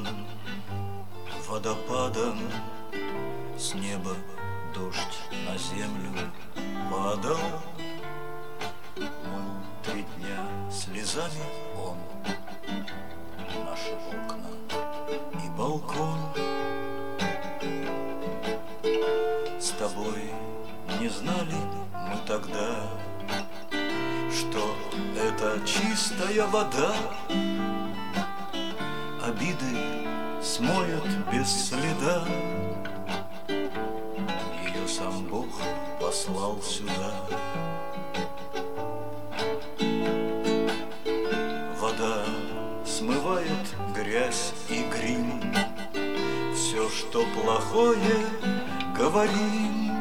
водопадом с неба дождь на землю падал. Мыл 3 дня слезами он наши окна и балкон. С тобой не знали мы тогда, что это чистая вода обиды смоет без следа. Ее сам Бог послал сюда. Вода смывает грязь и грим, все, что плохое, говорим.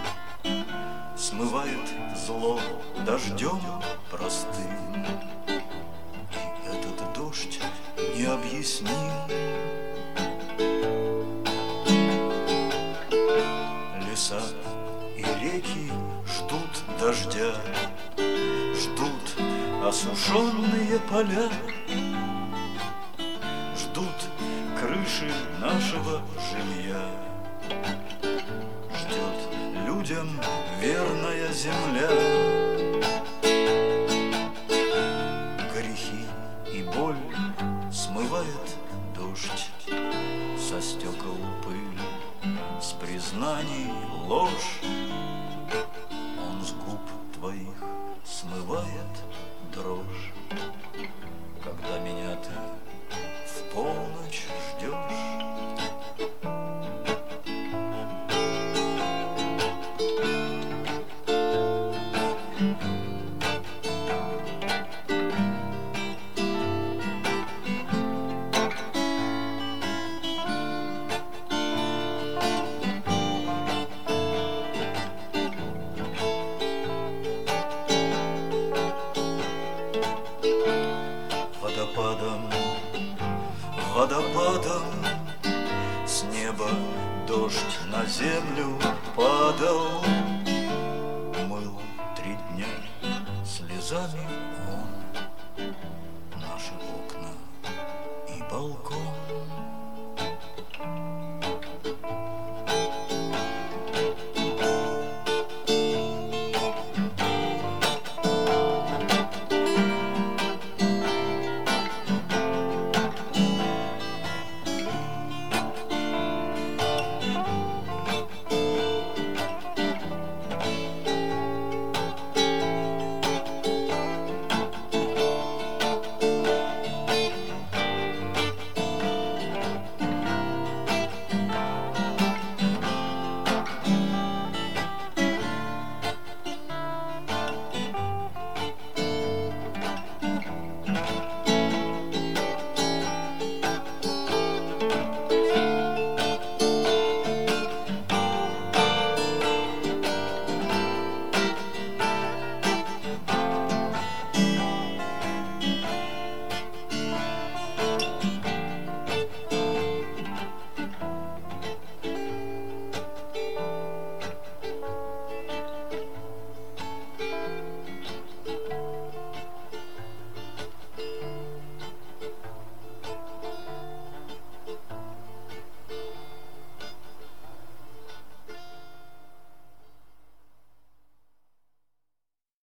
Смывает зло дождем простым, и этот дождь необъясним. Леса и реки ждут дождя, ждут осушенные поля, ждут крыши нашего жилья, ждет людям верная земля. Грехи и боль смывает дождь со стекол пыль, с признаний ложь. Он с губ твоих смывает дрожь, когда меня ты в полночь ждешь. Водопадом с неба дождь на землю падал. Мыл 3 дня слезами он наши окна и балкон.